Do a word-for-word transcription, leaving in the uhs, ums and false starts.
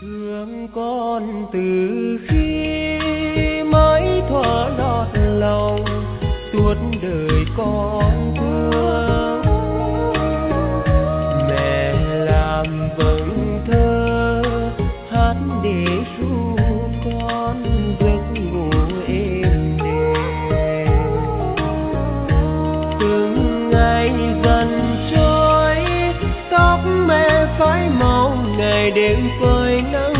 thương con từ khi mới thuở lọt lòng, suốt đời con thương mẹ làm vầng thơ hát để ru con giấc ngủ êm đềm. Từng ngày dần trôi tóc mẹ phai màu, ngày đêm phơi nắng